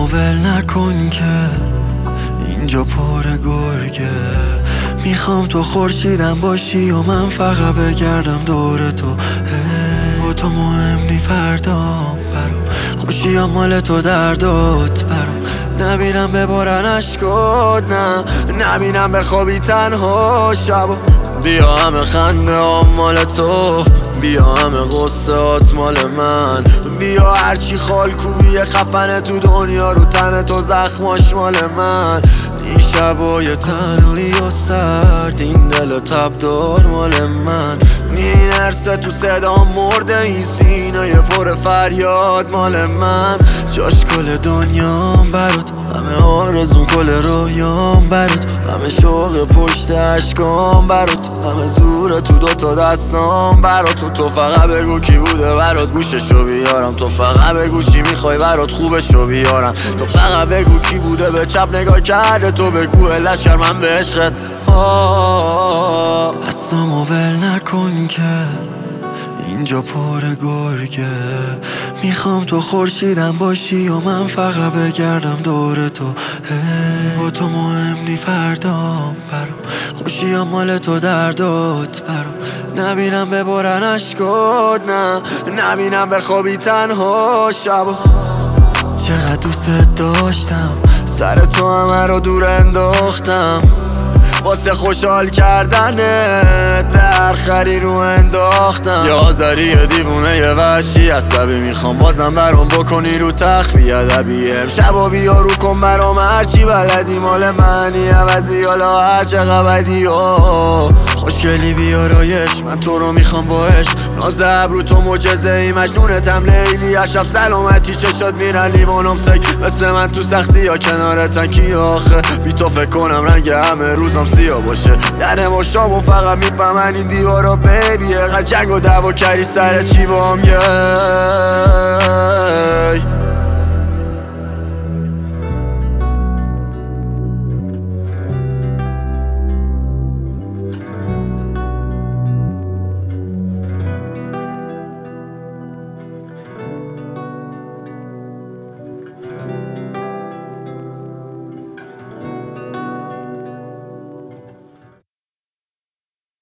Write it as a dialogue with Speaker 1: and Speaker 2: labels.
Speaker 1: ول نکن که اینجا پر گرگه. میخوام تو خورشیدم باشی و من فقط بگردم دور تو. با تو مهم نی فردام برام، خوشی مال تو دردات برام. نبینم ببارن اشکات، نه نبینم بخوابی تنها شبا. بیا همه خنده هم مال تو، بیا همه غصهات مال من. بیا هرچی خال کوبی خفنه تو دنیا رو تن تو زخماش مال من. این شبای تنهایی و سرد، این دل تبدار مال من. می‌نرسه تو صدام مرده این سینه پر فریاد مال من. جاش کل دنیام برات، همه آرزون کل رویام برات، همه شوق پشت اشکام برات، همه زور تو دوتا دستام برات. تو فقط بگو کی بوده برات گوششو بیارم، تو فقط بگو چی میخوای برات خوبشو بیارم، تو فقط بگو کی بوده به چپ نگاه کرده، تو بگو لشکر من به عشقت. دستامو ول نکن که اینجا پر گرگه. میخوام تو خورشیدم باشی و من فقط بگردم دور تو. با تو مهم نی فردام برام، خوشی مال تو دردات برام. نبینم ببارن اشکات، نه نبینم بخوابی تنها شبا. چقدر دوست داشتم سر تو همه رو دور انداختم، واسه خوشحال کردنت به هر خری رو انداختم. یه آذری دیوونه یه وحشی عصبی، میخوام بازم برام بکنی رو تخت بیادبی. امشبا بیا رو کن برام هرچی بلدی مال منی، عوضی حالا هر چقدر بدی. خوشگلی بیارایش من تو رو میخوام با عشق، ناز ابرو تو معجزه ای مجنونتم لیلی. اشب سلامتی چشات میرن لیوانم سک، مثل من تو سختی یا کنارتن کی آخه. بی تو فکر کنم رنگ همه روزم سیاه باشه، در مشامو فقط میفهمن این دیوارا بیبیه. قد جنگ و دعوا کردی سر چی بام